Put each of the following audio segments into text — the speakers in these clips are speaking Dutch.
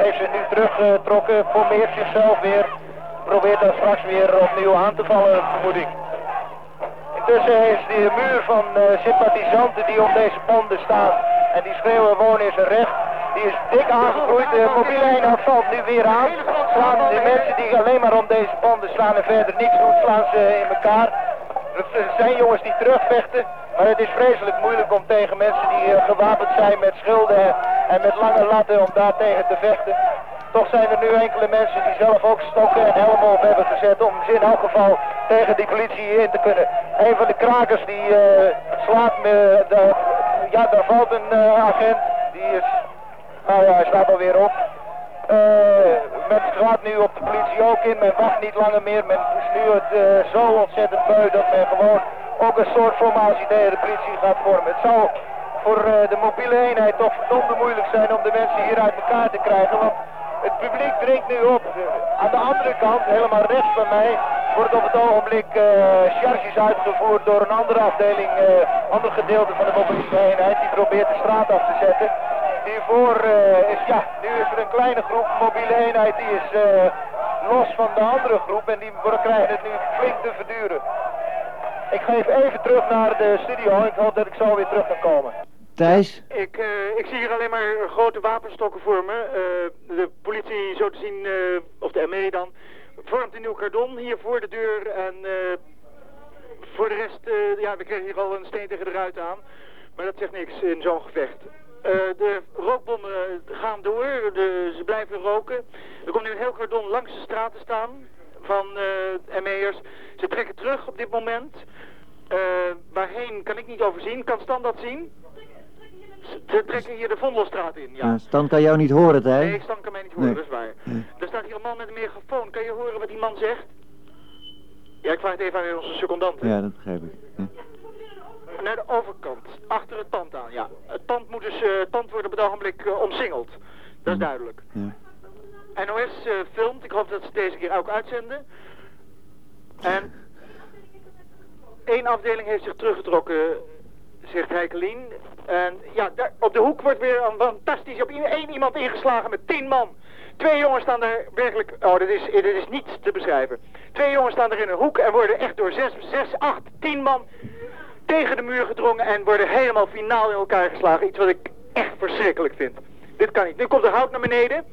heeft zich nu teruggetrokken, formeert zichzelf weer. Probeert dan straks weer opnieuw aan te vallen, vermoed ik. Intussen is de muur van sympathisanten die op deze panden staan en die schreeuwen wonen is een recht. Die is dik aangegroeid. De mobiele eenheid valt nu weer aan. Slaan de mensen die alleen maar om deze panden slaan en verder niks doen, slaan ze in elkaar. Er zijn jongens die terugvechten, maar het is vreselijk moeilijk om tegen mensen die gewapend zijn met schilden en met lange latten om daar tegen te vechten. Toch zijn er nu enkele mensen die zelf ook stokken en helmen op hebben gezet om in elk geval tegen die politie in te kunnen. Een van de krakers die slaat me, daar valt een agent, die is, nou ja, hij staat alweer op. Men gaat nu op de politie ook in, men wacht niet langer meer, men is nu het zo ontzettend beu dat men gewoon ook een soort formatie tegen de politie gaat vormen. Het zou voor de mobiele eenheid toch verdomde moeilijk zijn om de mensen hier uit elkaar te krijgen, want het publiek dringt nu op. Aan de andere kant, helemaal rechts van mij, wordt op het ogenblik charges uitgevoerd door een andere afdeling, ander gedeelte van de mobiele eenheid, die probeert de straat af te zetten. Hiervoor nu is er een kleine groep mobiele eenheid, die is los van de andere groep en die krijgen het nu flink te verduren. Ik ga even terug naar de studio, ik hoop dat ik zo weer terug kan komen. Thijs? Ik zie hier alleen maar grote wapenstokken voor me. De politie, zo te zien, of de ME dan, vormt een nieuw cordon hier voor de deur. En voor de rest, we kregen hier al een steen tegen de ruit aan. Maar dat zegt niks in zo'n gevecht. De rookbommen gaan door, ze blijven roken. Er komt nu een heel cordon langs de straat te staan van ME'ers. Ze trekken terug op dit moment. Waarheen kan ik niet overzien. Kan Stan dat zien? Ze trekken hier de Vondelstraat in, ja. Stan kan jou niet horen, hè? Nee, Stan kan mij niet horen, dat is waar. Er staat hier een man met een megafoon. Kan je horen wat die man zegt? Ja, ik vraag het even aan onze secondant. Ja, dat begrijp ik. Ja. Naar de overkant, achter het pand aan, ja. Het pand moet dus, pand wordt op het ogenblik omsingeld. Dat is duidelijk. Ja. NOS filmt, ik hoop dat ze het deze keer ook uitzenden. En één afdeling heeft zich teruggetrokken, zegt Heikelien. En ja, daar, op de hoek wordt weer een fantastisch, op één iemand ingeslagen met 10 man. 2 jongens staan daar werkelijk, dit is niet te beschrijven. 2 jongens staan er in een hoek en worden echt door 6, 8, 10 man tegen de muur gedrongen en worden helemaal finaal in elkaar geslagen. Iets wat ik echt verschrikkelijk vind. Dit kan niet. Nu komt er hout naar beneden.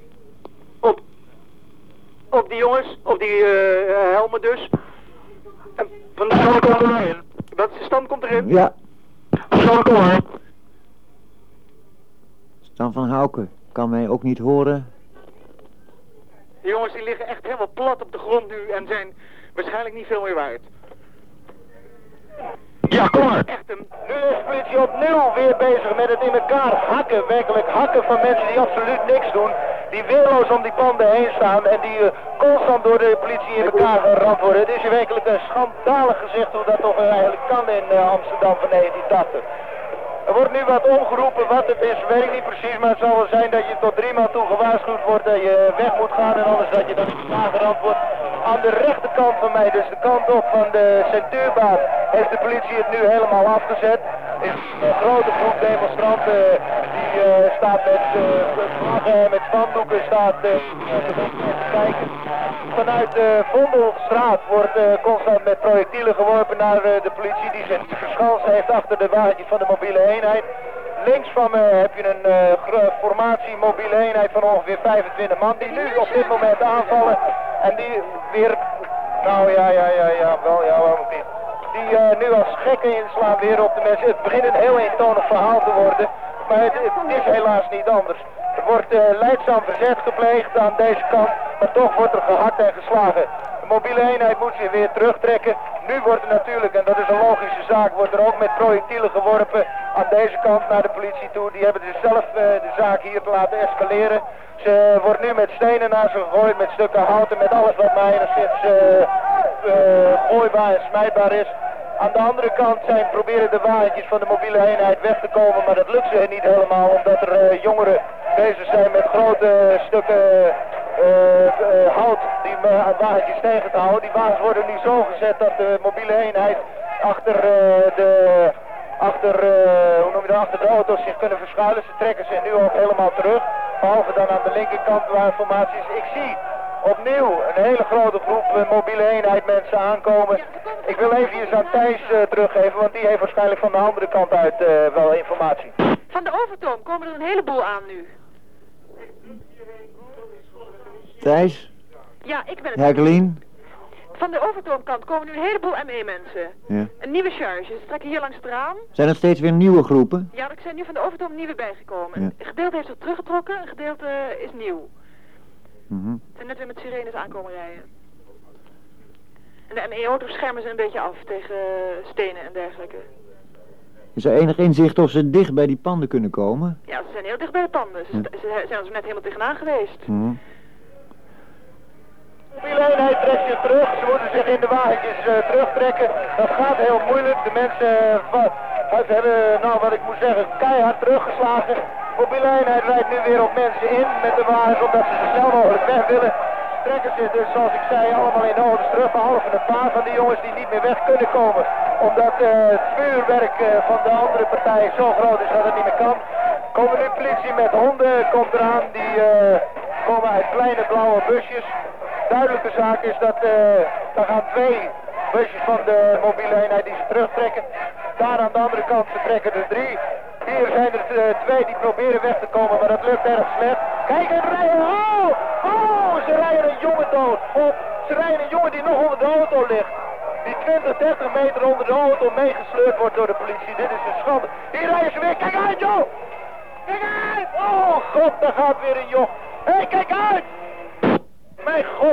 Op die jongens, op die helmen dus. En van de stand komt erin. Wat is de stand komt erin? Ja. Stand komt erin. Stan van Houken kan mij ook niet horen. Die jongens die liggen echt helemaal plat op de grond nu en zijn waarschijnlijk niet veel meer waard. Ja, kom maar. Nu is de politie opnieuw weer bezig met het in elkaar hakken, werkelijk hakken van mensen die absoluut niks doen. Die weerloos om die panden heen staan en die constant door de politie in elkaar geramd worden. Het is hier werkelijk een schandalig gezicht hoe dat toch eigenlijk kan in Amsterdam van 1980. Er wordt nu wat omgeroepen, wat het is, weet ik niet precies, maar het zal wel zijn dat je tot 3 maal toe gewaarschuwd wordt dat je weg moet gaan en anders dat je dan niet aangerand wordt. Aan de rechterkant van mij, dus de kant op van de Centuurbaan, heeft de politie het nu helemaal afgezet. Er is een grote groep demonstranten die staat met vlaggen, met spandoeken, staat te kijken. Vanuit de Vondelstraat wordt constant met projectielen geworpen naar de politie die zich verschanst heeft achter de wagentjes van de mobiele eenheid. Links van me heb je een formatie mobiele eenheid van ongeveer 25 man die nu op dit moment aanvallen. En die weer, waarom niet? Die nu als gekken inslaan weer op de mensen. Het begint een heel eentonig verhaal te worden, maar het is helaas niet anders. Er wordt leidzaam verzet gepleegd aan deze kant, maar toch wordt er gehakt en geslagen. De mobiele eenheid moet zich weer terugtrekken. Nu wordt er natuurlijk, en dat is een logische zaak, wordt er ook met projectielen geworpen aan deze kant naar de politie toe. Die hebben dus zelf de zaak hier te laten escaleren. Ze wordt nu met stenen naar ze gegooid, met stukken hout en met alles wat maar enigszins gooibaar en smijtbaar is. Aan de andere kant proberen de wagentjes van de mobiele eenheid weg te komen, maar dat lukt ze niet helemaal omdat er jongeren bezig zijn met grote stukken hout die wagentjes tegen te houden. Die wagens worden nu zo gezet dat de mobiele eenheid achter de auto's zich kunnen verschuilen. Ze trekken ze nu ook helemaal terug. Behalve dan aan de linkerkant waar formatie is. Ik zie opnieuw een hele grote groep mobiele eenheid mensen aankomen. Ik wil even aan Thijs teruggeven, want die heeft waarschijnlijk van de andere kant uit wel informatie. Van de Overtoom komen er een heleboel aan nu. Thijs? Ja, ik ben het. Jacqueline? Van de Overtoomkant komen nu een heleboel ME-mensen. Ja. Een nieuwe charge. Ze trekken hier langs het raam. Zijn er steeds weer nieuwe groepen? Ja, er zijn nu van de Overtoom nieuwe bijgekomen. Ja. Een gedeelte heeft zich teruggetrokken, een gedeelte is nieuw. Mhm. Ze zijn net weer met sirenes aankomen rijden. En de ME-auto's schermen ze een beetje af tegen stenen en dergelijke. Is er enig inzicht of ze dicht bij die panden kunnen komen? Ja, ze zijn heel dicht bij de panden. Ze zijn er net helemaal tegenaan geweest. Mhm. De mobiele eenheid trekt zich terug. Ze moeten zich in de wagentjes terugtrekken. Dat gaat heel moeilijk. De mensen hebben, nou wat ik moet zeggen, keihard teruggeslagen. De mobiele eenheid rijdt nu weer op mensen in met de wagens omdat ze zo snel mogelijk weg willen. Ze trekken zich dus, zoals ik zei, allemaal in de auto's terug. Behalve een paar van die jongens die niet meer weg kunnen komen. Omdat het vuurwerk van de andere partij zo groot is dat het niet meer kan. Komen nu politie met honden, komt eraan. Die komen uit kleine blauwe busjes. Duidelijke zaak is dat er gaan 2 busjes van de mobiele eenheid die ze terugtrekken. Daar aan de andere kant vertrekken er 3. Hier zijn er 2 die proberen weg te komen, maar dat lukt erg slecht. Kijk, het rijden! Oh, ze rijden een jongen dood. Ze rijden een jongen die nog onder de auto ligt. Die 20, 30 meter onder de auto meegesleurd wordt door de politie. Dit is een schande. Hier rijden ze weer. Kijk uit, joh! Kijk uit! Oh god, daar gaat weer een joch. Hé, kijk uit! Mijn god.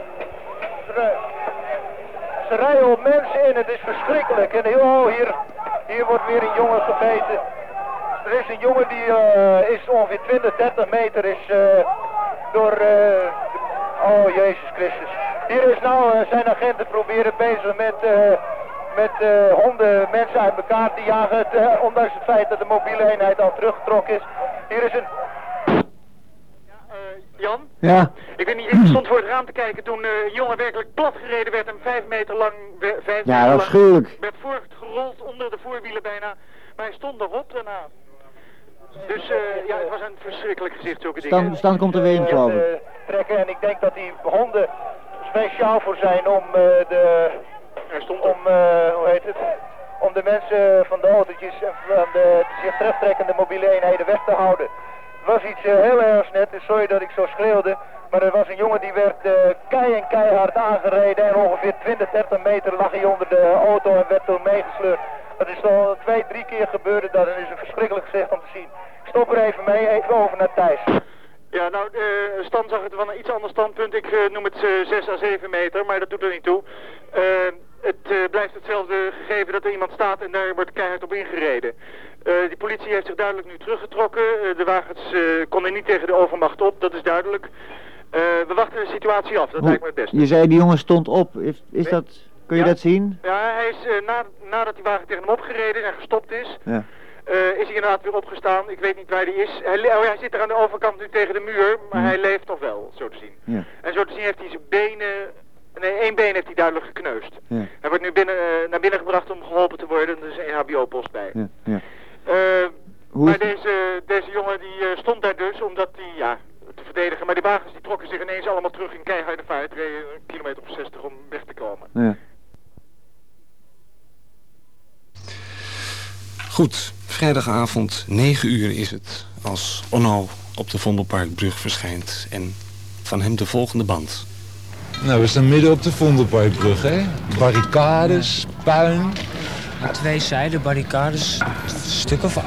Ze rijden op mensen in. Het is verschrikkelijk. En hier wordt weer een jongen gebeten. Er is een jongen die is ongeveer 20, 30 meter is door... oh, Jezus Christus. Hier is nou zijn agenten proberen bezig met honden mensen uit elkaar te jagen. Ondanks het feit dat de mobiele eenheid al teruggetrokken is. Hier is een... Jan? Ja. Ik weet niet, ik stond voor het raam te kijken toen een jongen werkelijk platgereden werd en 5 meter lang Ja, afschuwelijk. werd voortgerold onder de voorwielen bijna. Maar hij stond erop daarna. Dus ja, het was een verschrikkelijk gezicht, zulke dingen. Stan komt er weer in, geloof ik. Trekken en ik denk dat die honden speciaal voor zijn om hoe heet het? Om de mensen van de autootjes en van de zich terugtrekkende mobiele eenheden weg te houden. Het was iets heel erg net, dus sorry dat ik zo schreeuwde. Maar er was een jongen die werd keihard aangereden en ongeveer 20, 30 meter lag hij onder de auto en werd toen meegesleurd. Dat is al 2, 3 keer gebeurd dat is een verschrikkelijk gezicht om te zien. Ik stop er even mee, even over naar Thijs. Ja, nou, Stan zag het van een iets ander standpunt. Ik noem het 6 à 7 meter, maar dat doet er niet toe. Het blijft hetzelfde gegeven dat er iemand staat en daar wordt keihard op ingereden. Die politie heeft zich duidelijk nu teruggetrokken. De wagens konden niet tegen de overmacht op, dat is duidelijk. We wachten de situatie af, dat lijkt me het beste. Je zei die jongen stond op. Is dat... Kun je dat zien? Ja, hij is nadat die wagen tegen hem opgereden en gestopt is... Ja. Is hij inderdaad weer opgestaan. Ik weet niet waar hij is. Hij zit er aan de overkant nu tegen de muur, maar hij leeft nog wel, zo te zien. Ja. En zo te zien heeft hij zijn benen... Nee, 1 been heeft hij duidelijk gekneusd. Ja. Hij wordt nu naar binnen gebracht om geholpen te worden. Er is een HBO-post bij. Ja. Ja. Maar deze jongen die stond daar dus omdat hij, ja, te verdedigen. Maar die wagens die trokken zich ineens allemaal terug in keiharde vaart. Reden een kilometer of 60 om weg te komen. Ja. Goed, vrijdagavond 9 uur is het als Onno op de Vondelparkbrug verschijnt en van hem de volgende band. Nou, we staan midden op de Vondelparkbrug, hè? Barricades, puin. Aan 2 zijden barricades, een stuk of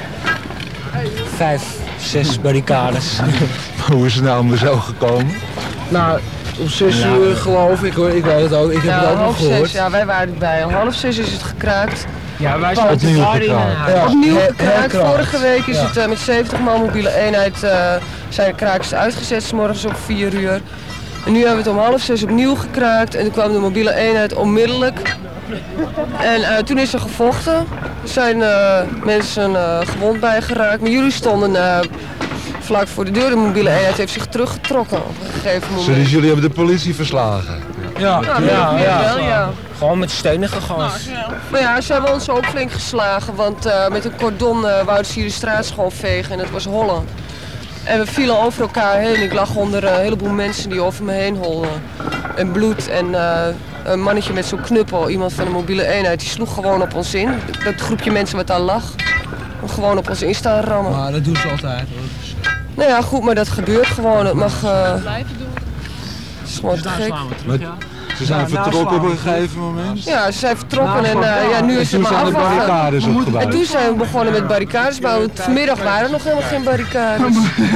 5, 6 barricades. Hoe is het nou maar zo gekomen? Nou, om 6 uur geloof ik hoor, ik weet het ook, ik heb het ook nog gehoord. Ja, wij waren erbij, om 5:30 is het gekraakt. Ja, wij zijn Opnieuw gekraakt. Ja. Opnieuw gekraakt, herkraakt. vorige week is het met 70 man mobiele eenheid zijn de kraakjes uitgezet, 's morgens om 4 uur. En nu hebben we het om 5:30 opnieuw gekraakt en toen kwam de mobiele eenheid onmiddellijk. En toen is er gevochten, er zijn mensen gewond bij geraakt, maar jullie stonden vlak voor de deur. De mobiele eenheid heeft zich teruggetrokken op een gegeven moment. Dus jullie hebben de politie verslagen? Ja, ja. Gewoon met stenen gegooid. Maar ja, ze hebben ons ook flink geslagen, want met een cordon wouden ze hier de straat schoonvegen en het was hollen. En we vielen over elkaar heen. Ik lag onder een heleboel mensen die over me heen holden. En bloed en een mannetje met zo'n knuppel, iemand van de mobiele eenheid, die sloeg gewoon op ons in. Dat groepje mensen wat daar lag, gewoon op ons in staan rammen. Maar dat doen ze altijd. Nou ja, goed, maar dat gebeurt gewoon. Het mag... blijven doen. Het is gewoon te gek. Ze zijn vertrokken op een gegeven moment? Ja, ze zijn vertrokken en nu is het maar afwachten. Toen zijn de barricades opgebouwd. En toen zijn we begonnen met barricades bouwen. Vanmiddag waren er nog helemaal geen barricades.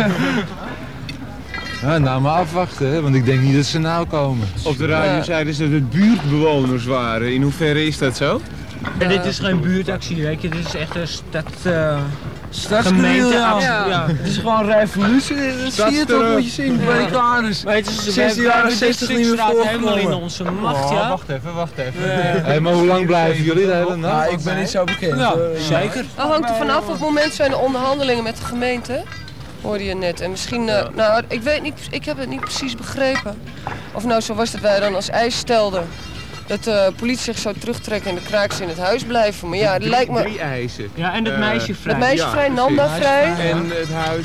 Ja, nou maar afwachten, hè, want ik denk niet dat ze nou komen. Op de radio zeiden ze dat het buurtbewoners waren. In hoeverre is dat zo? Ja, dit is geen buurtactie, weet je. Dit is echt een gemeenteactie. Ja. Het is gewoon revolutie, dat zie je toch, moet je zien, barricades. Weet je, sinds de jaren 60 niet meer helemaal in onze macht, ja. Wacht even. Hey, maar hoe lang blijven jullie de hele nacht? Ik ben niet zo bekend. Ja, zeker. Dat hangt er vanaf. Op het moment zijn er onderhandelingen met de gemeente. Hoorde je net. En misschien, nou, ik weet niet, ik heb het niet precies begrepen. Of nou zo was dat wij dan als eis stelden. Dat de politie zich zou terugtrekken en de kraakers in het huis blijven. Maar ja, het lijkt me... 3 eisen. Ja, en het meisje vrij. Het meisje vrij, Nanda vrij. En het huis,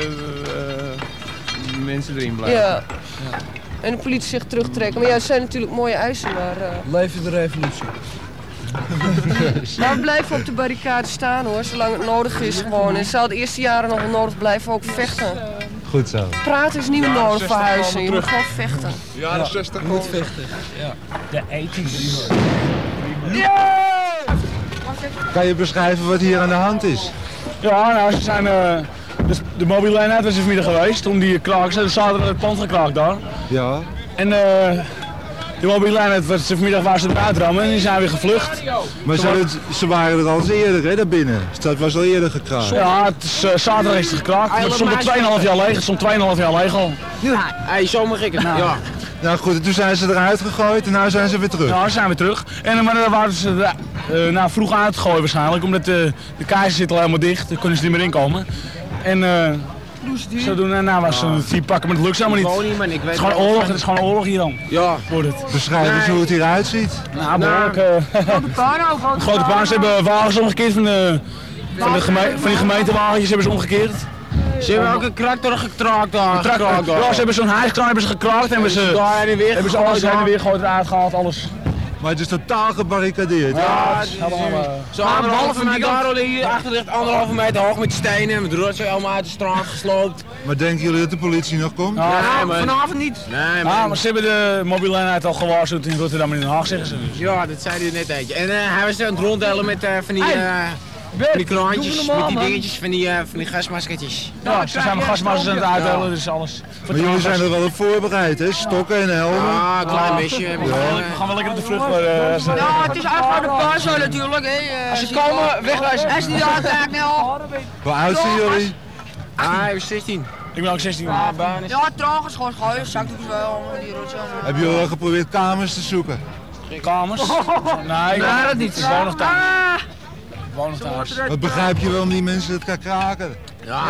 mensen erin blijven. Ja. En de politie zich terugtrekken. Maar ja, het zijn natuurlijk mooie eisen, maar... Leven de revolutie. Maar we blijven op de barricade staan hoor, zolang het nodig is gewoon. En zal de eerste jaren nog wel nodig blijven ook vechten. Goed zo. Praten is niet meer nodig voor huizen, je moet gewoon vechten. Jaren 60 Je moet vechten. Ja. De ethisch. Kan je beschrijven wat hier aan de hand is? Ja, nou, ze zijn... de mobiele eenheid was er vanmiddag geweest toen die krakers hadden zaterdag het pand gekraakt daar. Ja. En de mobiele eenheid was vanmiddag waar ze eruit rammen en die zijn weer gevlucht. Maar ze waren er al eens eerder, hè, daarbinnen. Dat was al eerder gekraakt. Ja, het is, zaterdag is het gekraakt. Maar het stond al 2,5 jaar leeg. Het stond 2,5 jaar leeg al. Hij zo mag ik het. Ja. Nou goed, en toen zijn ze eruit gegooid en nu zijn ze weer terug. Ja, ze zijn weer terug. En maar daar waren ze vroeg uitgegooid waarschijnlijk, omdat de keizer zit al helemaal dicht. Daar kunnen ze niet meer inkomen. En zodoende, nou was het hier pakken, maar het lukt helemaal niet. Het is gewoon oorlog, het is gewoon oorlog hier dan. Ja. Wordt het. Beschrijf eens hoe het hier uitziet. Nou, behoorlijk. Grote puin. Ze hebben wagens omgekeerd van die gemeentewagens hebben ze omgekeerd. Ze hebben ook een tractor gekraakt daar. Ja, ze hebben zo'n hijskraan hebben ze gekraakt en hebben ze alles heen en weer gegooid, eruit gehaald, alles. Maar het is totaal gebarricadeerd. Ja, het is helemaal... Zo 1,5 meter daar hier achter ligt 1,5 meter hoog met stenen, met rotzooi allemaal uit de straat gesloopt. Maar denken jullie dat de politie nog komt? Ja, nee, vanavond niet. Nee, maar ze hebben de mobiele eenheid al gewaarschuwd in Rotterdam en in Den Haag, zeggen ze. Ja, dat zei hij net eentje. En hij was aan het ronddelen met van die kraantjes, met die dingetjes, van die gasmaskertjes. Ja, ze zijn met gasmaskers aan het uitdelen, dus alles. Maar jullie zijn er wel op voorbereid, hè? Stokken en helmen. Ja, een klein beetje. We gaan wel lekker op de vlucht. Ja, het is uit de paas zo natuurlijk. Als ze komen, wegwijzen. Hij is niet uit, eigenlijk al. Hoe oud zijn jullie? Hij is 16. Ik ben ook 16. Ja, trouwens, gewoon gooien. Zakdoekjes wel, die rotzooi. Hebben jullie al geprobeerd kamers te zoeken? Kamers? Nee, dat niet. Ik woon nog thuis. Wat begrijp je wel om die mensen het gaan kraken? Ja,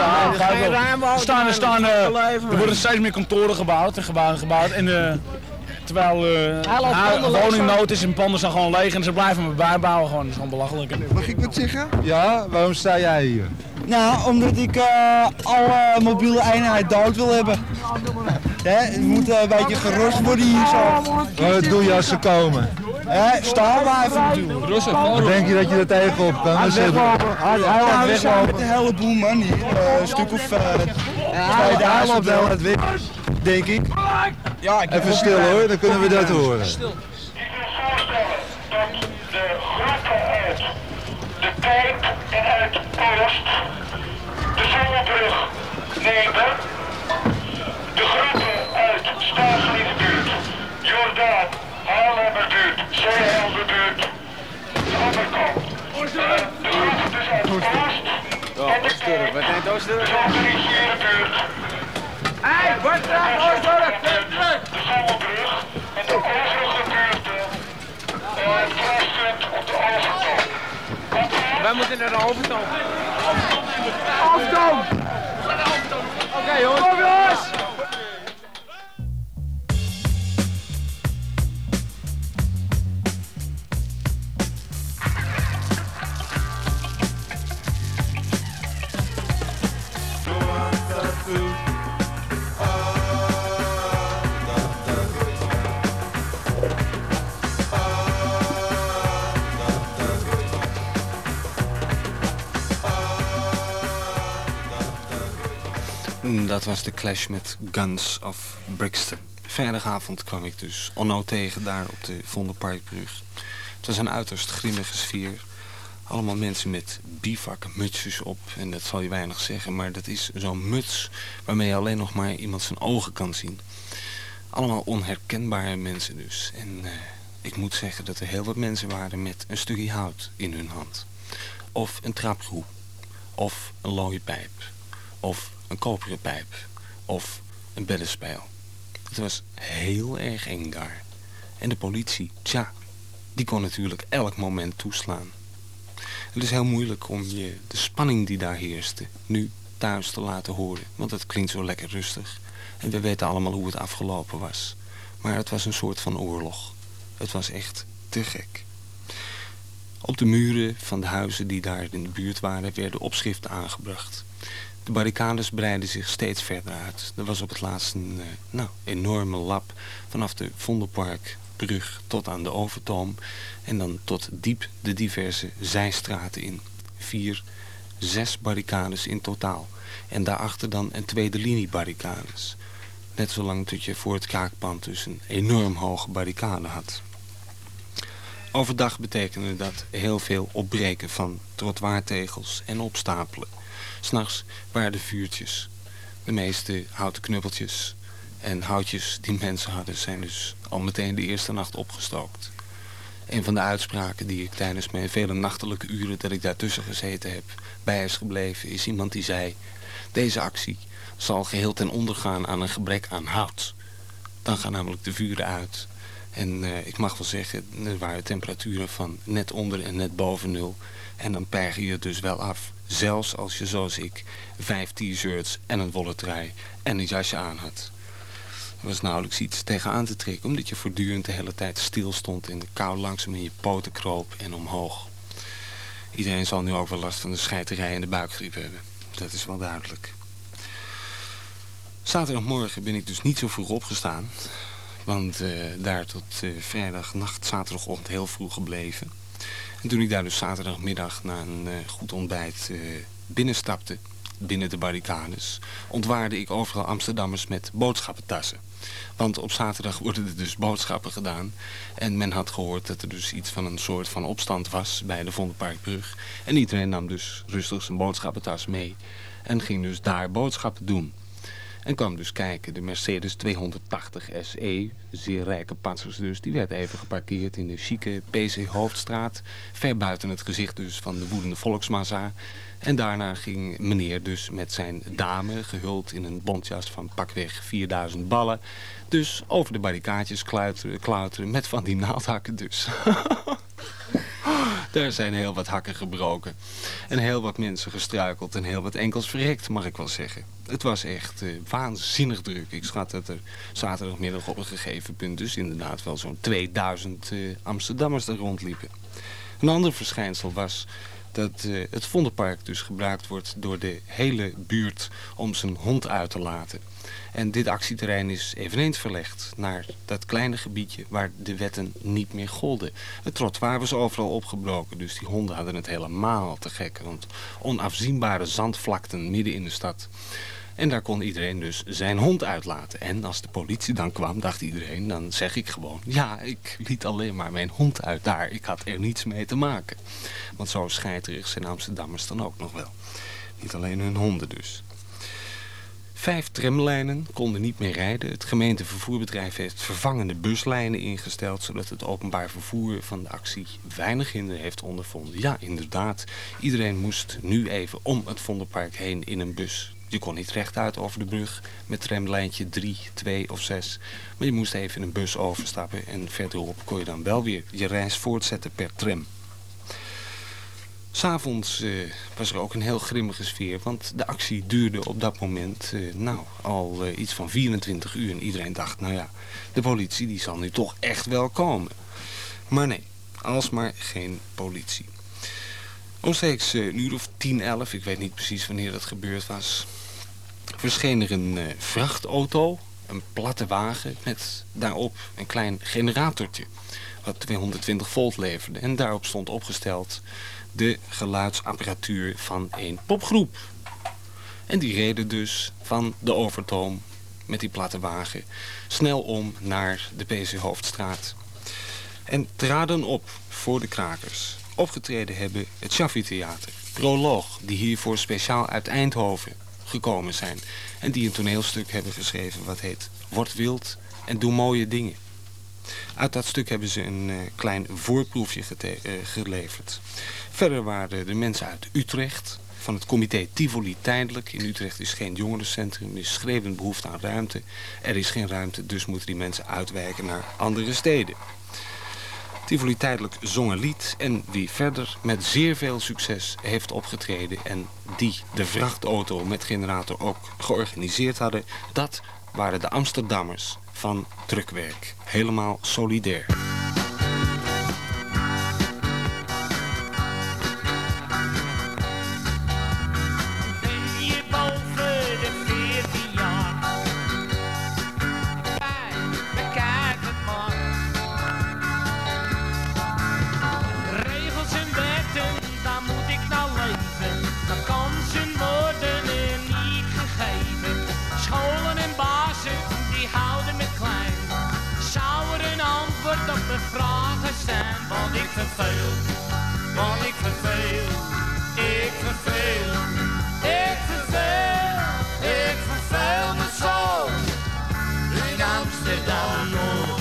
er worden steeds meer kantoren gebouwd en terwijl woningnood is en panden zijn gewoon leeg en ze blijven maar bijbouwen gewoon. Dat is gewoon belachelijk. Mag ik wat zeggen? Ja, waarom sta jij hier? Nou, omdat ik alle mobiele eenheid dood wil hebben. Het moet een beetje gerost worden hier zo. Wat doe je als ze komen? Staan blijven natuurlijk. Maar denk je dat je er tegenop kan? Hij zijn met een heleboel man hier. Een stuk of 2000 wel het weg, denk ik. Ja, even stil hoor, dan kunnen we dat horen. Stil. Ik wil voorstellen dat de groepen uit de Pijp en uit Oost de Zonnebrug nemen. De groepen uit Staatsliedenbuurt, Jordaan, Haarlemmerbuurt, Zeehelderbuurt, de andere kant. De groepen dus uit Oost en de Pijp, de Zonnebrugbuurt. Hé, wat draagt Oostdorp? De Zonnebrug en de overige buurten vrijstund op de overkant. Wij moeten naar de overkant. Overkant! Oké jongens. Kom jongens! Go on, Dat was de clash met Guns of Brixton. Vrijdagavond kwam ik dus Onno tegen daar op de Vondelparkbrug. Het was een uiterst grimmige sfeer. Allemaal mensen met bivakmutsjes op. En dat zal je weinig zeggen, maar dat is zo'n muts waarmee je alleen nog maar iemand zijn ogen kan zien. Allemaal onherkenbare mensen dus. En ik moet zeggen dat er heel wat mensen waren met een stukje hout in hun hand. Of een traproe. Of een looie pijp. Of een koperen pijp. Of een beddenspijl. Het was heel erg eng daar. En de politie, tja, die kon natuurlijk elk moment toeslaan. Het is heel moeilijk om je de spanning die daar heerste nu thuis te laten horen. Want het klinkt zo lekker rustig. En we weten allemaal hoe het afgelopen was. Maar het was een soort van oorlog. Het was echt te gek. Op de muren van de huizen die daar in de buurt waren werden opschriften aangebracht. De barricades breidden zich steeds verder uit. Er was op het laatst een enorme lap vanaf de Vondelparkbrug tot aan de Overtoom. En dan tot diep de diverse zijstraten in. 4, 6 barricades in totaal. En daarachter dan een tweede linie barricades. Net zolang tot je voor het kraakpand dus een enorm hoge barricade had. Overdag betekende dat heel veel opbreken van trottoirtegels en opstapelen. 'S'nachts waren de vuurtjes. De meeste houten knuppeltjes en houtjes die mensen hadden zijn dus al meteen de eerste nacht opgestookt. Een van de uitspraken die ik tijdens mijn vele nachtelijke uren dat ik daartussen gezeten heb bij is gebleven is iemand die zei: deze actie zal geheel ten onder gaan aan een gebrek aan hout. Dan gaan namelijk de vuren uit. En ik mag wel zeggen, er waren temperaturen van net onder en net boven 0. En dan perger je het dus wel af. Zelfs als je zoals ik 5 t-shirts en een wollen trui en een jasje aan had. Er was nauwelijks iets tegenaan te trekken, omdat je voortdurend de hele tijd stil stond en de kou langzaam in je poten kroop en omhoog. Iedereen zal nu ook wel last van de scheiterij en de buikgriep hebben. Dat is wel duidelijk. Zaterdagmorgen ben ik dus niet zo vroeg opgestaan. Want daar tot vrijdagnacht, zaterdagochtend heel vroeg gebleven. En toen ik daar dus zaterdagmiddag na een goed ontbijt binnenstapte, binnen de barricades, ontwaarde ik overal Amsterdammers met boodschappentassen. Want op zaterdag worden er dus boodschappen gedaan. En men had gehoord dat er dus iets van een soort van opstand was bij de Vondelparkbrug. En iedereen nam dus rustig zijn boodschappentas mee. En ging dus daar boodschappen doen. En kwam dus kijken, de Mercedes 280 SE, zeer rijke patsers dus, die werd even geparkeerd in de chique PC Hoofdstraat. Ver buiten het gezicht dus van de woedende volksmassa. En daarna ging meneer dus met zijn dame, gehuld in een bontjas van pakweg 4000 ballen, dus over de barricades klauteren met van die naaldhakken dus. Daar zijn heel wat hakken gebroken. En heel wat mensen gestruikeld en heel wat enkels verrekt, mag ik wel zeggen. Het was echt waanzinnig druk. Ik schat dat er zaterdagmiddag op een gegeven punt dus inderdaad wel zo'n 2000 Amsterdammers er rondliepen. Een ander verschijnsel was dat het Vondelpark dus gebruikt wordt door de hele buurt om zijn hond uit te laten. En dit actieterrein is eveneens verlegd naar dat kleine gebiedje waar de wetten niet meer golden. Het trottoir was overal opgebroken, dus die honden hadden het helemaal te gek. Want onafzienbare zandvlakten midden in de stad. En daar kon iedereen dus zijn hond uitlaten. En als de politie dan kwam, dacht iedereen, dan zeg ik gewoon: ja, ik liet alleen maar mijn hond uit daar. Ik had er niets mee te maken. Want zo scheiterig zijn Amsterdammers dan ook nog wel. Niet alleen hun honden dus. 5 tramlijnen konden niet meer rijden. Het gemeentevervoerbedrijf heeft vervangende buslijnen ingesteld, zodat het openbaar vervoer van de actie weinig hinder heeft ondervonden. Ja, inderdaad. Iedereen moest nu even om het Vondelpark heen in een bus. Je kon niet rechtuit over de brug met tramlijntje 3, 2 of 6. Maar je moest even in een bus overstappen en verderop kon je dan wel weer je reis voortzetten per tram. 'S'avonds was er ook een heel grimmige sfeer, want de actie duurde op dat moment al iets van 24 uur. En iedereen dacht, nou ja, de politie die zal nu toch echt wel komen. Maar nee, alsmaar geen politie. Omstreeks een uur of 10, 11, ik weet niet precies wanneer dat gebeurd was, verscheen er een vrachtauto, een platte wagen met daarop een klein generatortje wat 220 volt leverde. En daarop stond opgesteld de geluidsapparatuur van een popgroep. En die reden dus van de Overtoom met die platte wagen snel om naar de PC Hoofdstraat. En traden op voor de krakers. Opgetreden hebben het Chaffee Theater, Proloog, die hiervoor speciaal uit Eindhoven gekomen zijn. En die een toneelstuk hebben geschreven wat heet Word wild en doe mooie dingen. Uit dat stuk hebben ze een klein voorproefje geleverd. Verder waren de mensen uit Utrecht, van het comité Tivoli Tijdelijk. In Utrecht is geen jongerencentrum, er is schreeuwend behoefte aan ruimte. Er is geen ruimte, dus moeten die mensen uitwijken naar andere steden. Tivoli Tijdelijk zong een lied en wie verder met zeer veel succes heeft opgetreden en die de vrachtauto met generator ook georganiseerd hadden, dat waren de Amsterdammers van Drukwerk. Helemaal solidair. Want ik verveel me zo in Amsterdam-Noord.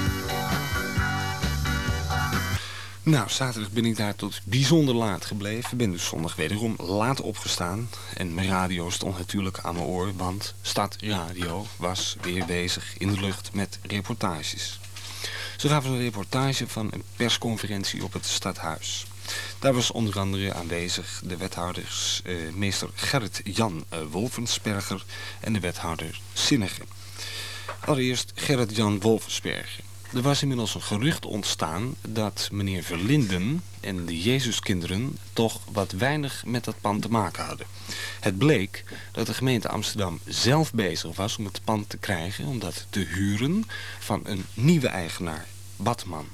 Nou, zaterdag ben ik daar tot bijzonder laat gebleven. Ben dus zondag wederom laat opgestaan. En mijn radio stond natuurlijk aan mijn oor, want Stadradio was weer bezig in de lucht met reportages. Zo gaven we een reportage van een persconferentie op het stadhuis. Daar was onder andere aanwezig de wethouders meester Gerrit-Jan Wolfensperger en de wethouder Sinnige. Allereerst Gerrit-Jan Wolfensperger. Er was inmiddels een gerucht ontstaan dat meneer Verlinden en de Jezuskinderen toch wat weinig met dat pand te maken hadden. Het bleek dat de gemeente Amsterdam zelf bezig was om het pand te krijgen, om dat te huren van een nieuwe eigenaar, Badman.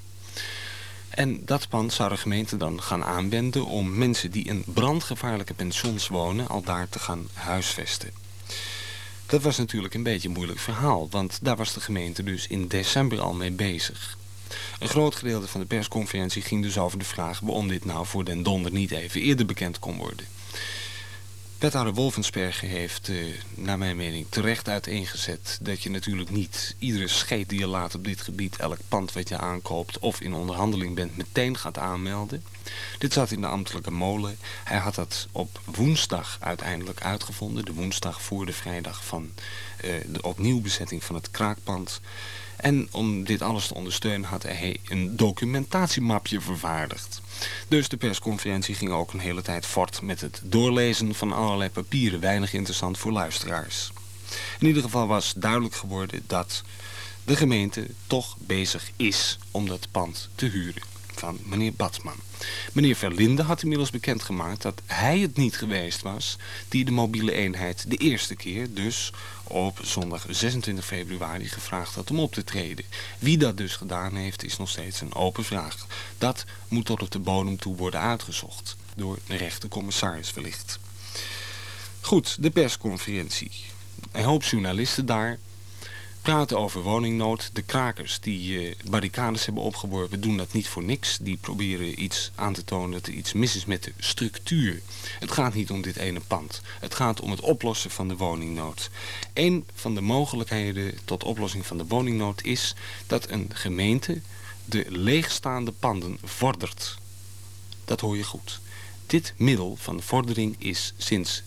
En dat pand zou de gemeente dan gaan aanwenden om mensen die in brandgevaarlijke pensions wonen al daar te gaan huisvesten. Dat was natuurlijk een beetje een moeilijk verhaal, want daar was de gemeente dus in december al mee bezig. Een groot gedeelte van de persconferentie ging dus over de vraag waarom dit nou voor den donder niet even eerder bekend kon worden. Wethouder Wolfensperger heeft, naar mijn mening, terecht uiteengezet dat je natuurlijk niet iedere scheet die je laat op dit gebied, elk pand wat je aankoopt of in onderhandeling bent, meteen gaat aanmelden. Dit zat in de ambtelijke molen. Hij had dat op woensdag uiteindelijk uitgevonden, de woensdag voor de vrijdag van de opnieuwbezetting van het kraakpand. En om dit alles te ondersteunen had hij een documentatiemapje vervaardigd. Dus de persconferentie ging ook een hele tijd voort met het doorlezen van allerlei papieren. Weinig interessant voor luisteraars. In ieder geval was duidelijk geworden dat de gemeente toch bezig is om dat pand te huren van meneer Badman. Meneer Verlinde had inmiddels bekendgemaakt dat hij het niet geweest was die de mobiele eenheid de eerste keer, dus op zondag 26 februari, gevraagd had om op te treden. Wie dat dus gedaan heeft is nog steeds een open vraag. Dat moet tot op de bodem toe worden uitgezocht. Door de rechtercommissaris wellicht. Goed, de persconferentie. Een hoop journalisten daar praten over woningnood. De krakers die barricades hebben opgeworpen doen dat niet voor niks. Die proberen iets aan te tonen dat er iets mis is met de structuur. Het gaat niet om dit ene pand. Het gaat om het oplossen van de woningnood. Een van de mogelijkheden tot oplossing van de woningnood is dat een gemeente de leegstaande panden vordert. Dat hoor je goed. Dit middel van de vordering is sinds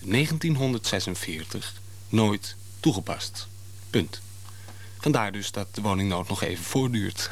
1946 nooit toegepast. Punt. Vandaar dus dat de woningnood nog even voortduurt.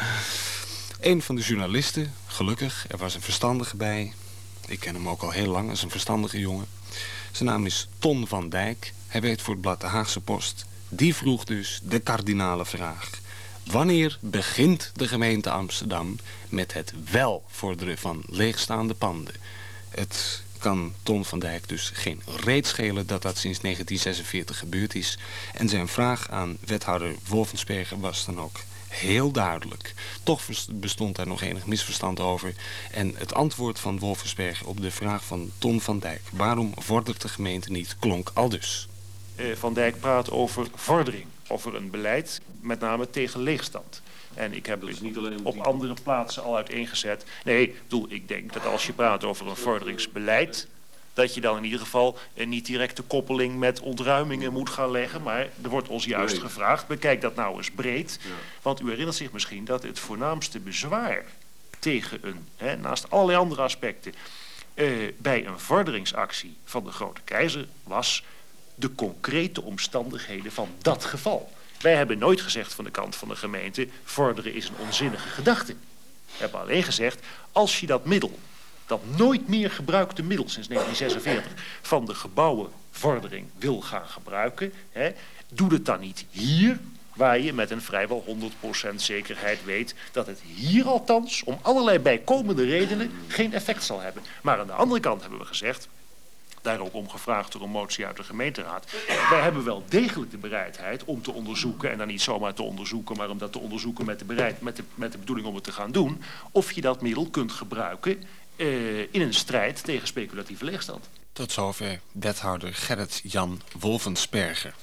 Een van de journalisten, gelukkig, er was een verstandige bij. Ik ken hem ook al heel lang, als een verstandige jongen. Zijn naam is Ton van Dijk. Hij werkt voor het blad De Haagse Post. Die vroeg dus de kardinale vraag: wanneer begint de gemeente Amsterdam met het wel vorderen van leegstaande panden? Het kan Ton van Dijk dus geen reet schelen dat dat sinds 1946 gebeurd is. En zijn vraag aan wethouder Wolfensperger was dan ook heel duidelijk. Toch bestond daar nog enig misverstand over. En het antwoord van Wolfersberg op de vraag van Ton van Dijk... waarom vordert de gemeente niet, klonk aldus. Van Dijk praat over vordering, over een beleid, met name tegen leegstand. En ik heb het op andere plaatsen al uiteengezet. Nee, ik denk dat als je praat over een vorderingsbeleid, dat je dan in ieder geval een niet directe koppeling met ontruimingen moet gaan leggen. Maar er wordt ons juist gevraagd, bekijk dat nou eens breed. Ja. Want u herinnert zich misschien dat het voornaamste bezwaar tegen naast allerlei andere aspecten, bij een vorderingsactie van de Grote Keizer was de concrete omstandigheden van dat geval. Wij hebben nooit gezegd van de kant van de gemeente, vorderen is een onzinnige gedachte. We hebben alleen gezegd, als je dat middel, dat nooit meer gebruikte middel sinds 1946... van de gebouwenvordering wil gaan gebruiken, doe het dan niet hier, waar je met een vrijwel 100% zekerheid weet dat het hier althans, om allerlei bijkomende redenen, geen effect zal hebben. Maar aan de andere kant hebben we gezegd, daar ook om gevraagd door een motie uit de gemeenteraad, wij hebben wel degelijk de bereidheid om te onderzoeken, en dan niet zomaar te onderzoeken, maar om dat te onderzoeken met de bedoeling om het te gaan doen, of je dat middel kunt gebruiken in een strijd tegen speculatieve leegstand. Tot zover wethouder Gerrit-Jan Wolfensberger.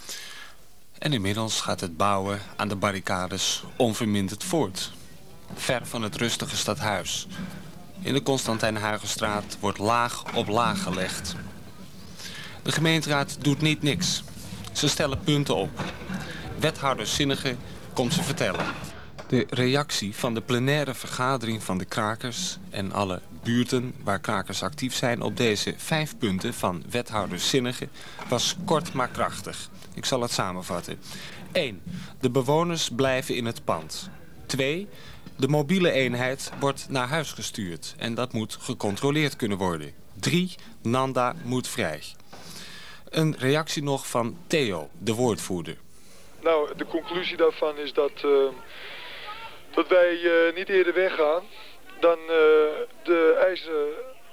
En inmiddels gaat het bouwen aan de barricades onverminderd voort. Ver van het rustige stadhuis. In de Constantijn Huygenstraat wordt laag op laag gelegd. De gemeenteraad doet niet niks. Ze stellen punten op. Wethouder Zinnige komt ze vertellen. De reactie van de plenaire vergadering van de krakers en alle buurten waar krakers actief zijn op deze 5 punten van wethouder Zinnige was kort maar krachtig. Ik zal het samenvatten. 1. De bewoners blijven in het pand. 2. De mobiele eenheid wordt naar huis gestuurd en dat moet gecontroleerd kunnen worden. 3. Nanda moet vrij. Een reactie nog van Theo, de woordvoerder. Nou, de conclusie daarvan is dat wij niet eerder weggaan dan de eisen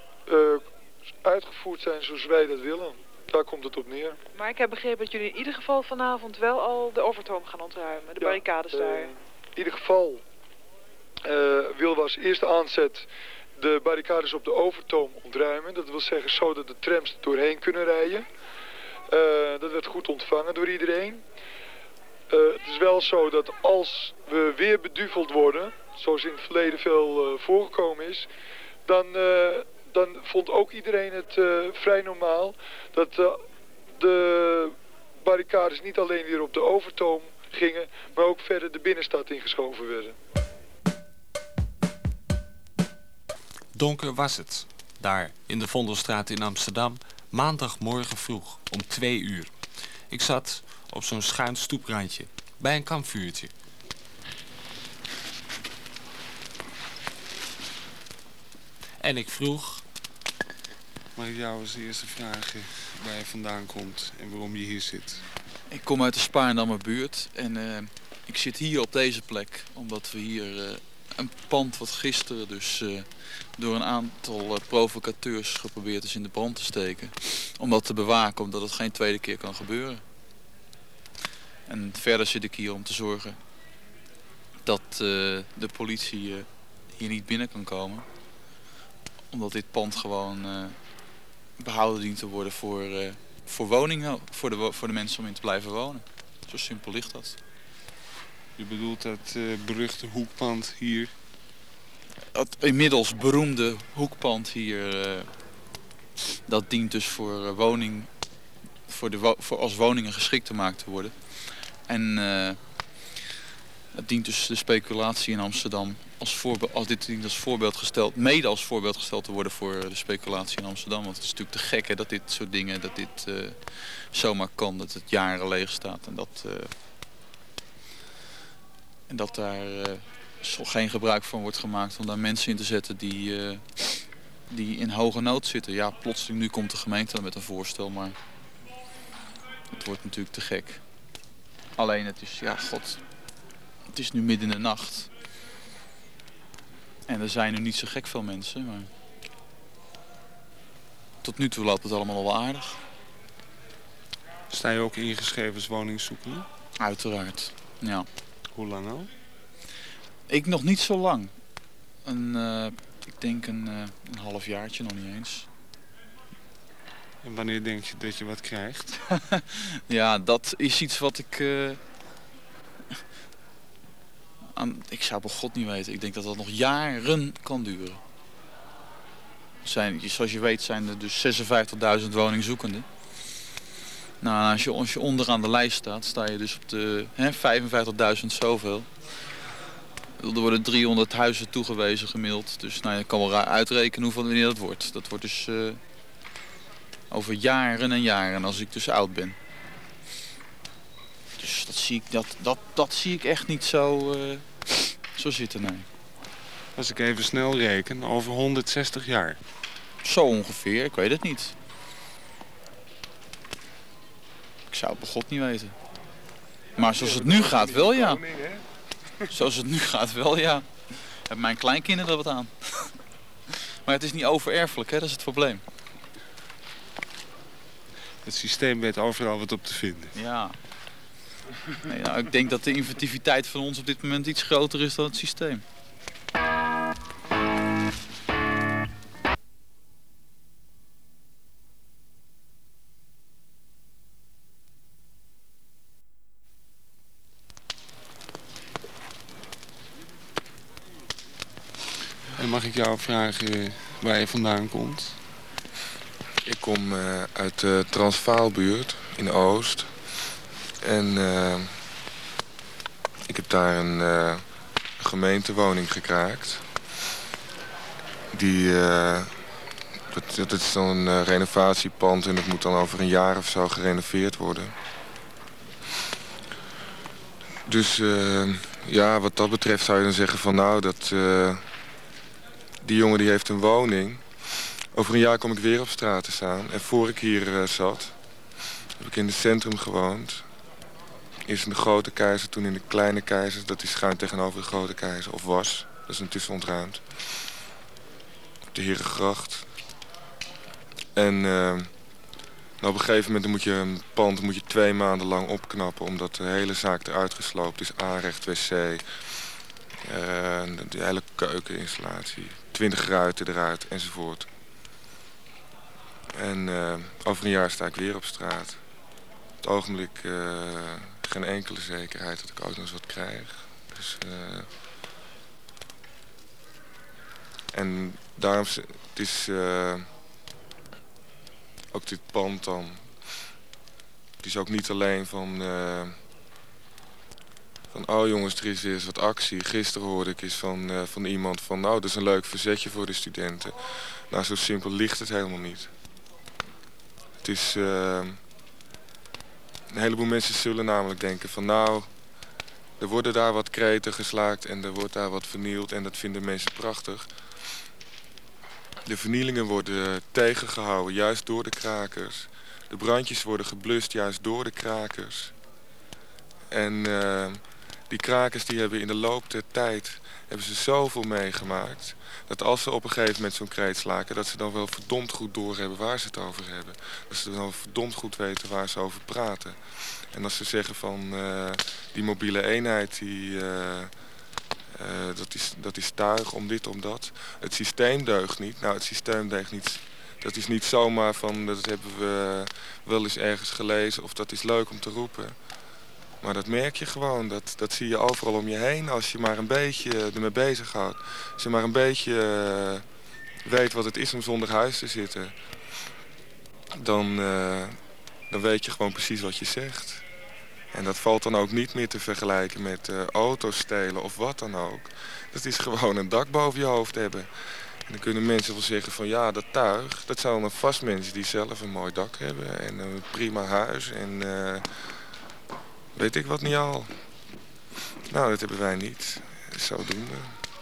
uitgevoerd zijn zoals wij dat willen. Daar komt het op neer. Maar ik heb begrepen dat jullie in ieder geval vanavond wel al de Overtoom gaan ontruimen, de barricades daar. In ieder geval willen we als eerste aanzet de barricades op de Overtoom ontruimen. Dat wil zeggen zodat de trams er doorheen kunnen rijden. Dat werd goed ontvangen door iedereen. Het is wel zo dat als we weer beduveld worden, zoals in het verleden veel voorgekomen is, dan vond ook iedereen het vrij normaal dat de barricades niet alleen weer op de Overtoom gingen, maar ook verder de binnenstad ingeschoven werden. Donker was het, daar in de Vondelstraat in Amsterdam, maandagmorgen vroeg om 2 uur. Ik zat op zo'n schuin stoeprandje, bij een kampvuurtje. En ik vroeg... Mag ik jou als eerste vragen waar je vandaan komt en waarom je hier zit? Ik kom uit de Spaarndammer buurt en ik zit hier op deze plek omdat we hier een pand wat gisteren dus door een aantal provocateurs geprobeerd is in de brand te steken. Om dat te bewaken, omdat het geen tweede keer kan gebeuren. En verder zit ik hier om te zorgen dat de politie hier niet binnen kan komen. Omdat dit pand gewoon behouden dient te worden voor woningen, voor de mensen om in te blijven wonen. Zo simpel ligt dat. Je bedoelt dat beruchte hoekpand hier? Het inmiddels beroemde hoekpand hier, dat dient dus voor als woningen geschikt te maken te worden. En het dient dus de speculatie in Amsterdam dit dient als voorbeeld gesteld, mede als voorbeeld gesteld te worden voor de speculatie in Amsterdam. Want het is natuurlijk te gek hè, dat dit soort dingen, dat dit zomaar kan, dat het jaren leeg staat en dat daar geen gebruik van wordt gemaakt om daar mensen in te zetten die in hoge nood zitten. Ja, plotseling nu komt de gemeente dan met een voorstel, maar het wordt natuurlijk te gek. Alleen het is, ja god, het is nu midden in de nacht. En er zijn nu niet zo gek veel mensen, maar tot nu toe loopt het allemaal wel aardig. Sta je ook ingeschreven als woningzoeker? Uiteraard, ja. Hoe lang al? Ik nog niet zo lang. Ik denk een halfjaartje, nog niet eens. En wanneer denk je dat je wat krijgt? Ja, dat is iets wat ik... Ik zou bij God niet weten. Ik denk dat dat nog jaren kan duren. Zoals je weet zijn er dus 56.000 woningzoekenden. Nou, als je onderaan de lijst staat, sta je dus op de 55.000 zoveel. Er worden 300 huizen toegewezen gemiddeld. Dus nou, je kan wel uitrekenen wanneer dat wordt. Dat wordt dus over jaren en jaren als ik dus oud ben. Dus dat zie ik echt niet zo zitten, nee. Als ik even snel reken, over 160 jaar. Zo ongeveer, ik weet het niet. Ik zou het bij God niet weten. Maar zoals het nu gaat wel, ja. Zoals het nu gaat wel, ja. Hebben mijn kleinkinderen er wat aan. Maar het is niet overerfelijk, hè? Dat is het probleem. Het systeem weet overal wat op te vinden. Ja. Nee, nou, ik denk dat de inventiviteit van ons op dit moment iets groter is dan het systeem. En mag ik jou vragen waar je vandaan komt? Ik kom uit de Transvaalbuurt in Oost. En ik heb daar een gemeentewoning gekraakt. Dat is dan een renovatiepand en dat moet dan over een jaar of zo gerenoveerd worden. Dus ja, wat dat betreft zou je dan zeggen van nou, die jongen die heeft een woning. Over een jaar kom ik weer op straat te staan. En voor ik hier zat, heb ik in het centrum gewoond. Eerst in de Grote Keizer, toen in de Kleine Keizer. Dat is schuin tegenover de Grote Keizer, of was. Dat is intussen ontruimd. Op de Herengracht. En op een gegeven moment moet je een pand 2 maanden lang opknappen, omdat de hele zaak eruit gesloopt is. Aanrecht, wc, de hele keukeninstallatie. 20 ruiten eruit, enzovoort. En over een jaar sta ik weer op straat. Op het ogenblik geen enkele zekerheid dat ik ook nog eens wat krijg. Dus, en daarom het is ook dit pand dan. Het is ook niet alleen van oh jongens, er is weer eens wat actie. Gisteren hoorde ik eens van iemand van nou, dat is een leuk verzetje voor de studenten. Nou, zo simpel ligt het helemaal niet. Het is... een heleboel mensen zullen namelijk denken van nou, er worden daar wat kreten geslaakt en er wordt daar wat vernield en dat vinden mensen prachtig. De vernielingen worden tegengehouden, juist door de krakers. De brandjes worden geblust, juist door de krakers. En die krakers die hebben in de loop der tijd hebben ze zoveel meegemaakt, dat als ze op een gegeven moment zo'n kreet slaken, dat ze dan wel verdomd goed doorhebben waar ze het over hebben. Dat ze dan verdomd goed weten waar ze over praten. En als ze zeggen van die mobiele eenheid, dat is tuig om dit, om dat. Het systeem deugt niet. Nou, het systeem deugt niet. Dat is niet zomaar van, dat hebben we wel eens ergens gelezen of dat is leuk om te roepen. Maar dat merk je gewoon, dat zie je overal om je heen als je maar een beetje ermee bezighoudt. Als je maar een beetje weet wat het is om zonder huis te zitten, dan weet je gewoon precies wat je zegt. En dat valt dan ook niet meer te vergelijken met auto's stelen of wat dan ook. Dat is gewoon een dak boven je hoofd hebben. En dan kunnen mensen wel zeggen van ja, dat tuig, dat zijn dan vast mensen die zelf een mooi dak hebben en een prima huis en weet ik wat niet al. Nou, dat hebben wij niet. Zodoende.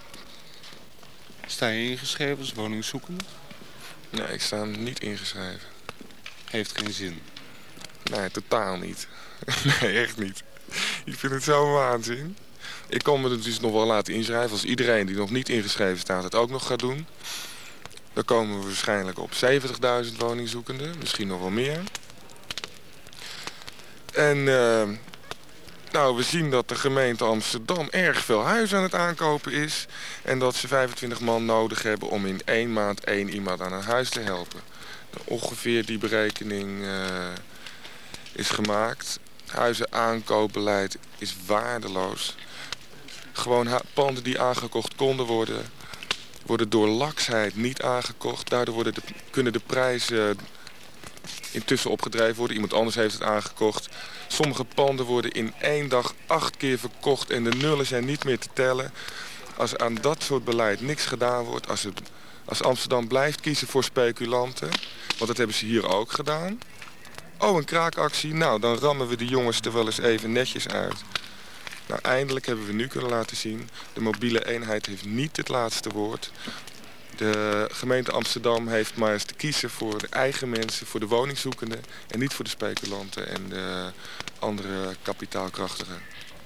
Sta je ingeschreven als woningzoekende? Nee, ik sta niet ingeschreven. Heeft geen zin? Nee, totaal niet. Nee, echt niet. Ik vind het zo'n waanzin. Ik kan me dus nog wel laten inschrijven als iedereen die nog niet ingeschreven staat het ook nog gaat doen. Dan komen we waarschijnlijk op 70.000 woningzoekenden, misschien nog wel meer. En Nou, we zien dat de gemeente Amsterdam erg veel huizen aan het aankopen is. En dat ze 25 man nodig hebben om in 1 maand 1 iemand aan een huis te helpen. Ongeveer die berekening is gemaakt. Huizenaankoopbeleid is waardeloos. Gewoon panden die aangekocht konden worden door laksheid niet aangekocht. Daardoor kunnen de prijzen intussen opgedreven worden. Iemand anders heeft het aangekocht. Sommige panden worden in 1 dag 8 keer verkocht en de nullen zijn niet meer te tellen. Als aan dat soort beleid niks gedaan wordt, als Amsterdam blijft kiezen voor speculanten, want dat hebben ze hier ook gedaan. Oh, een kraakactie. Nou, dan rammen we de jongens er wel eens even netjes uit. Nou, eindelijk hebben we nu kunnen laten zien, de mobiele eenheid heeft niet het laatste woord. De gemeente Amsterdam heeft maar eens te kiezen voor de eigen mensen, voor de woningzoekenden en niet voor de speculanten en de andere kapitaalkrachtigen.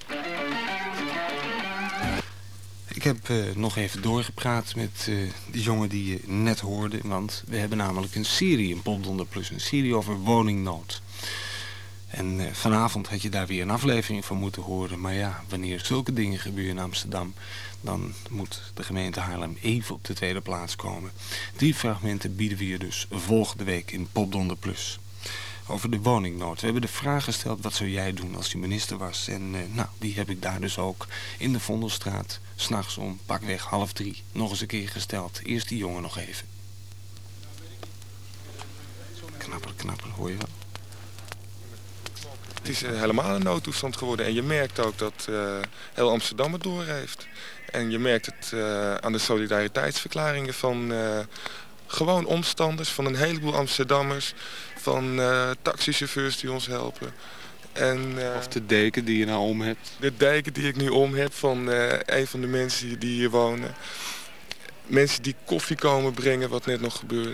Ik heb nog even doorgepraat met de jongen die je net hoorde, want we hebben namelijk een serie in Popdonder Plus, een serie over woningnood. En vanavond had je daar weer een aflevering van moeten horen. Maar ja, wanneer zulke dingen gebeuren in Amsterdam, dan moet de gemeente Haarlem even op de tweede plaats komen. 3 fragmenten bieden we je dus volgende week in Popdonder Plus. Over de woningnood. We hebben de vraag gesteld, wat zou jij doen als je minister was? En die heb ik daar dus ook in de Vondelstraat, 's nachts om pakweg 2:30, nog eens een keer gesteld. Eerst die jongen nog even. Knapper, hoor je wel? Het is helemaal een noodtoestand geworden. En je merkt ook dat heel Amsterdam het doorheeft. En je merkt het aan de solidariteitsverklaringen van gewoon omstanders, van een heleboel Amsterdammers, van taxichauffeurs die ons helpen. En, of de deken die je nou om hebt. De deken die ik nu om heb van een van de mensen die hier wonen. Mensen die koffie komen brengen, wat net nog gebeurde.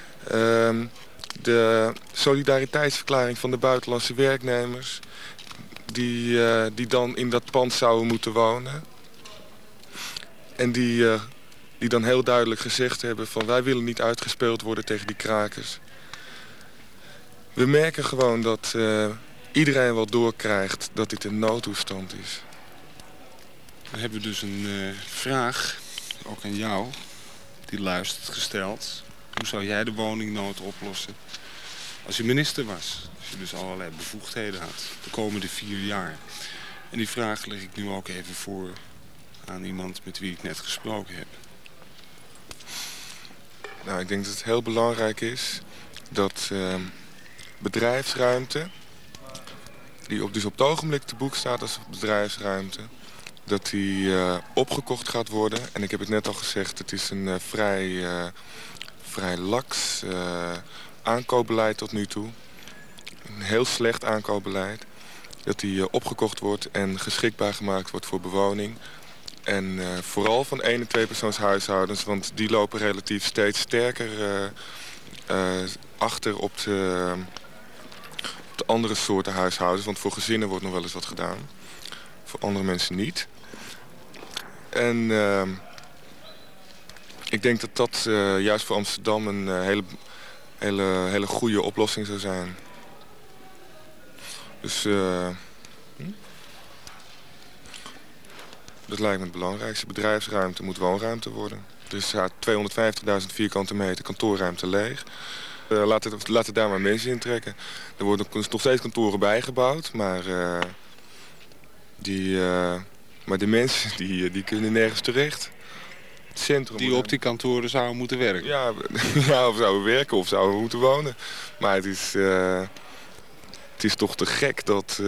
De solidariteitsverklaring van de buitenlandse werknemers die dan in dat pand zouden moeten wonen. En die dan heel duidelijk gezegd hebben van wij willen niet uitgespeeld worden tegen die krakers. We merken gewoon dat iedereen wel doorkrijgt dat dit een noodtoestand is. We hebben dus een vraag, ook aan jou, die luistert, gesteld. Hoe zou jij de woningnood oplossen als je minister was? Als je dus allerlei bevoegdheden had de komende 4 jaar. En die vraag leg ik nu ook even voor aan iemand met wie ik net gesproken heb. Nou, ik denk dat het heel belangrijk is dat bedrijfsruimte, die dus op het ogenblik te boek staat als bedrijfsruimte, dat die opgekocht gaat worden. En ik heb het net al gezegd, het is een vrij laks aankoopbeleid tot nu toe. Een heel slecht aankoopbeleid. Dat die opgekocht wordt en geschikbaar gemaakt wordt voor bewoning. En vooral van 1- en 2-persoonshuishoudens, want die lopen relatief steeds sterker achter op de andere soorten huishoudens. Want voor gezinnen wordt nog wel eens wat gedaan. Voor andere mensen niet. En ik denk dat dat juist voor Amsterdam een hele goede oplossing zou zijn. Dus dat lijkt me het belangrijkste. Bedrijfsruimte moet woonruimte worden. Er staat 250.000 vierkante meter kantoorruimte leeg. Laten daar maar mensen in trekken. Er worden nog steeds kantoren bijgebouwd, maar de mensen die kunnen nergens terecht. Het centrum die op die kantoren zouden moeten werken. Ja, of zouden werken of zouden moeten wonen. Maar het is toch te gek dat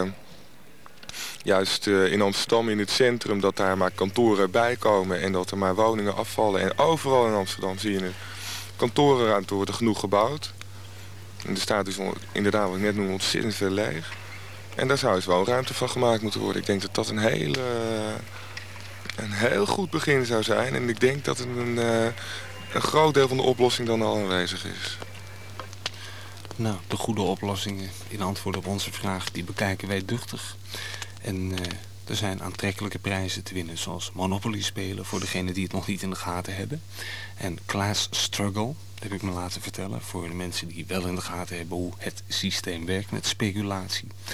juist in Amsterdam in het centrum dat daar maar kantoren bij komen en dat er maar woningen afvallen. En overal in Amsterdam zie je het. Kantorenruimte wordt er genoeg gebouwd. En er staat dus inderdaad, wat ik net noemde, ontzettend veel leeg. En daar zou eens woonruimte van gemaakt moeten worden. Ik denk dat dat een heel goed begin zou zijn. En ik denk dat het een groot deel van de oplossing dan al aanwezig is. Nou, de goede oplossingen in antwoord op onze vraag, die bekijken wij duchtig. En er zijn aantrekkelijke prijzen te winnen, zoals Monopoly spelen voor degenen die het nog niet in de gaten hebben. En Class Struggle, heb ik me laten vertellen, voor de mensen die wel in de gaten hebben hoe het systeem werkt met speculatie.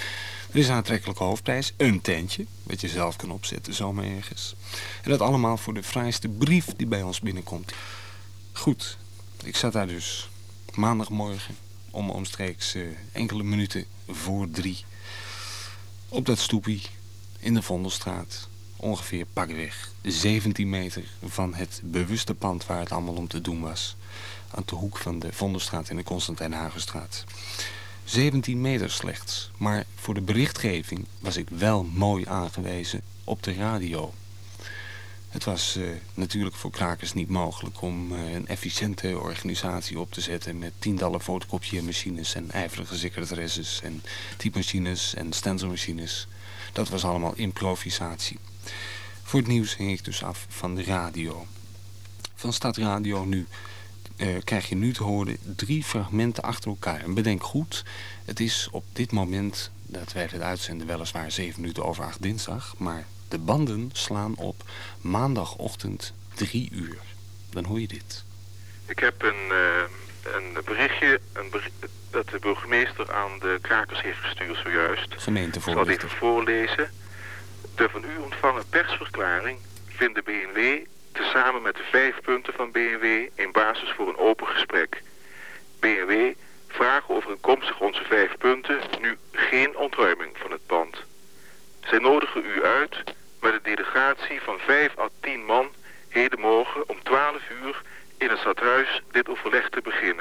Er is een aantrekkelijke hoofdprijs, een tentje, wat je zelf kan opzetten zomaar ergens. En dat allemaal voor de fraaiste brief die bij ons binnenkomt. Goed, ik zat daar dus maandagmorgen om omstreeks enkele minuten voor 3 op dat stoepie in de Vondelstraat. Ongeveer pakweg 17 meter van het bewuste pand waar het allemaal om te doen was. Aan de hoek van de Vondelstraat en de Constantijn Hagenstraat. 17 meter slechts, maar voor de berichtgeving was ik wel mooi aangewezen op de radio. Het was natuurlijk voor krakers niet mogelijk om een efficiënte organisatie op te zetten met tientallen fotocopieermachines en ijverige secretaresses en typemachines en stencilmachines. Dat was allemaal improvisatie. Voor het nieuws hing ik dus af van de radio. Van Stadradio nu krijg je nu te horen 3 fragmenten achter elkaar. En bedenk goed, het is op dit moment dat wij het uitzenden weliswaar 7 minuten over 8 dinsdag, maar de banden slaan op maandagochtend 3 uur. Dan hoor je dit. Ik heb een berichtje dat de burgemeester aan de krakers heeft gestuurd zojuist. Gemeentevoorlichter. Ik zal even voorlezen. De van u ontvangen persverklaring vindt de BNW tezamen met de 5 punten van BNW een basis voor een open gesprek. BNW vragen overeenkomstig onze 5 punten nu geen ontruiming van het pand. Zij nodigen u uit met een delegatie van 5 à 10 man hedenmorgen om 12 uur in het stadhuis dit overleg te beginnen.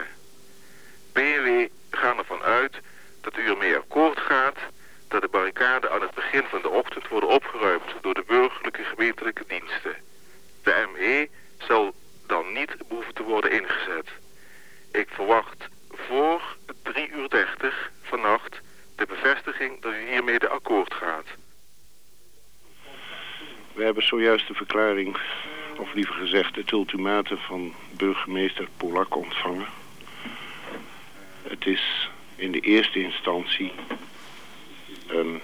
BNW gaan ervan uit dat u ermee akkoord gaat dat de barricaden aan het begin van de ochtend worden opgeruimd door de burgerlijke gemeentelijke diensten. De ME zal dan niet behoeven te worden ingezet. Ik verwacht voor 3:30 vannacht de bevestiging dat u hiermee akkoord gaat. We hebben zojuist de verklaring, of liever gezegd het ultimatum van burgemeester Polak ontvangen. Het is in de eerste instantie een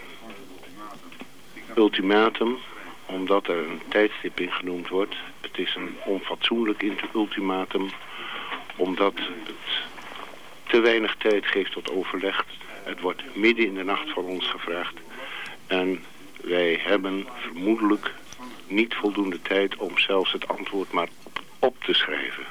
ultimatum omdat er een tijdstip in genoemd wordt. Het is een onfatsoenlijk ultimatum omdat het te weinig tijd geeft tot overleg. Het wordt midden in de nacht van ons gevraagd en wij hebben vermoedelijk niet voldoende tijd om zelfs het antwoord maar op te schrijven.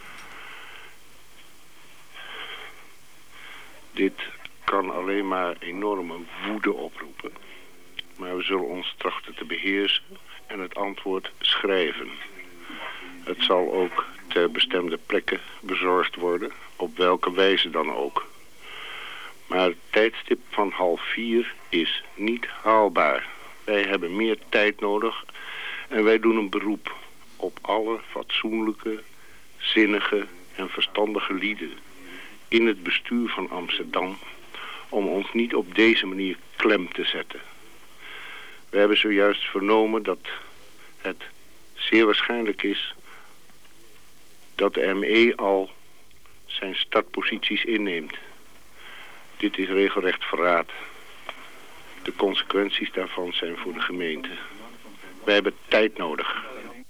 Dit kan alleen maar enorme woede oproepen. Maar we zullen ons trachten te beheersen en het antwoord schrijven. Het zal ook ter bestemde plekken bezorgd worden, op welke wijze dan ook. Maar het tijdstip van 3:30 is niet haalbaar. Wij hebben meer tijd nodig en wij doen een beroep op alle fatsoenlijke, zinnige en verstandige lieden in het bestuur van Amsterdam om ons niet op deze manier klem te zetten. We hebben zojuist vernomen dat het zeer waarschijnlijk is dat de ME al zijn startposities inneemt. Dit is regelrecht verraad. De consequenties daarvan zijn voor de gemeente. Wij hebben tijd nodig.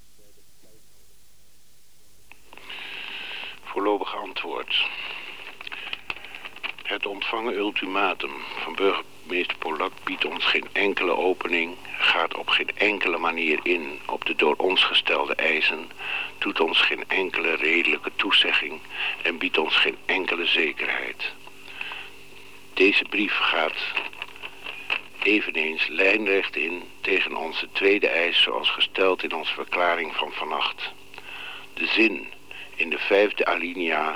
Voorlopig antwoord. Het ontvangen ultimatum van burgemeester Polak biedt ons geen enkele opening, gaat op geen enkele manier in op de door ons gestelde eisen, doet ons geen enkele redelijke toezegging en biedt ons geen enkele zekerheid. Deze brief gaat eveneens lijnrecht in tegen onze tweede eis zoals gesteld in onze verklaring van vannacht. De zin in de 5e alinea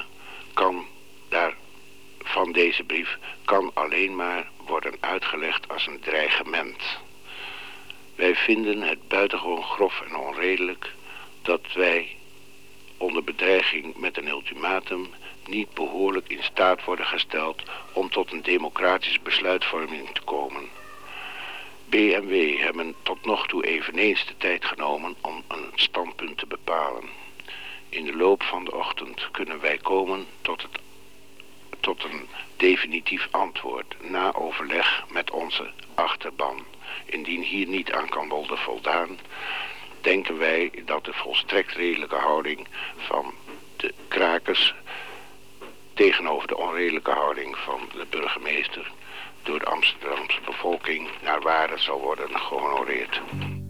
van deze brief kan alleen maar worden uitgelegd als een dreigement. Wij vinden het buitengewoon grof en onredelijk dat wij onder bedreiging met een ultimatum niet behoorlijk in staat worden gesteld om tot een democratische besluitvorming te komen. BMW hebben tot nog toe eveneens de tijd genomen om een standpunt te bepalen. In de loop van de ochtend kunnen wij komen tot een definitief antwoord na overleg met onze achterban. Indien hier niet aan kan worden voldaan, denken wij dat de volstrekt redelijke houding van de krakers tegenover de onredelijke houding van de burgemeester door de Amsterdamse bevolking naar waarde zal worden gehonoreerd.